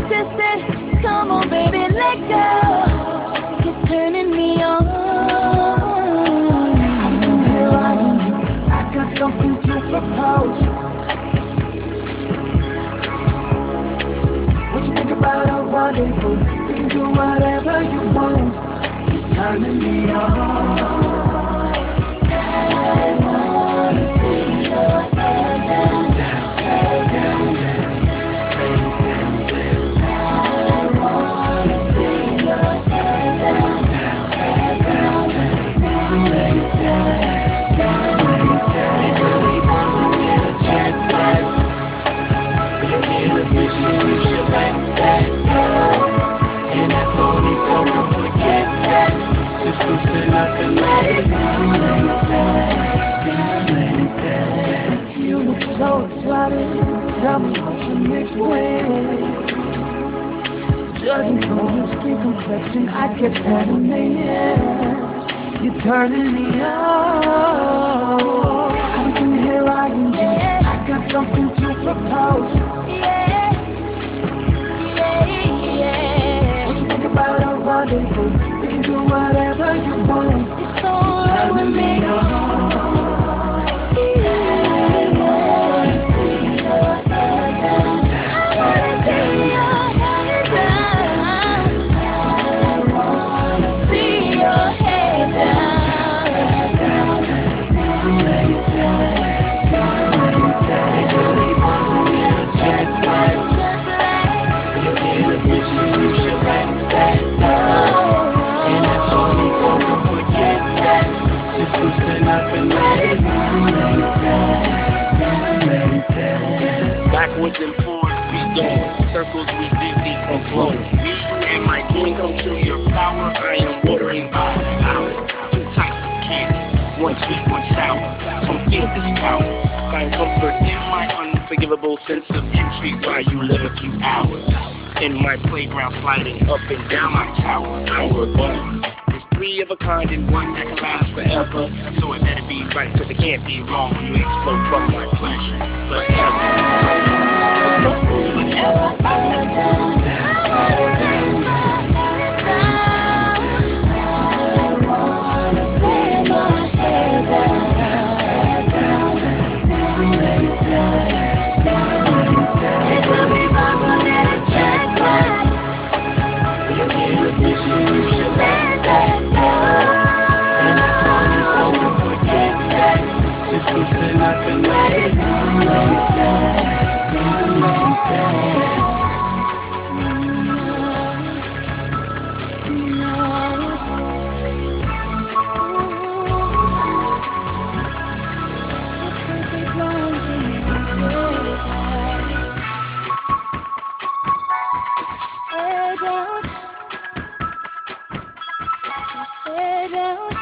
twisted. Come on, baby, let go. You're turning me on. Here I am. I got something to propose. What you think about a rendezvous? We can do whatever you want. You're turning me on. I wanna see your head down, head down, I wanna see your head down, head down, Really wanna get a check back. You get a vision, you should let that go. And that phony phone, forget that. Just loosen up and let it go. You look so exotic. Tell me what you mixed with. Judging from your skin complexion, I get that amazing. You're turning me on. Everything here I am. I got something to propose. yeah, yeah, yeah. What you think about a rendezvous? We can do whatever you want. It's alright with me. Turning me on. Just loosen up and let it go. Backwards and forwards we go, circles we busy from flowing. Me and my dream come true, your power I am watering by the hour. Two types of candy, one sweet, one sour. Some feel this power, find comfort in my unforgivable sense of entry while you live a few hours. In my playground sliding up and down my tower. Our bond is three of a kind and one that can last forever. So it better be right, cause it can't be wrong when you explode from my pleasure forever. Just loosen up and let it go. Head down,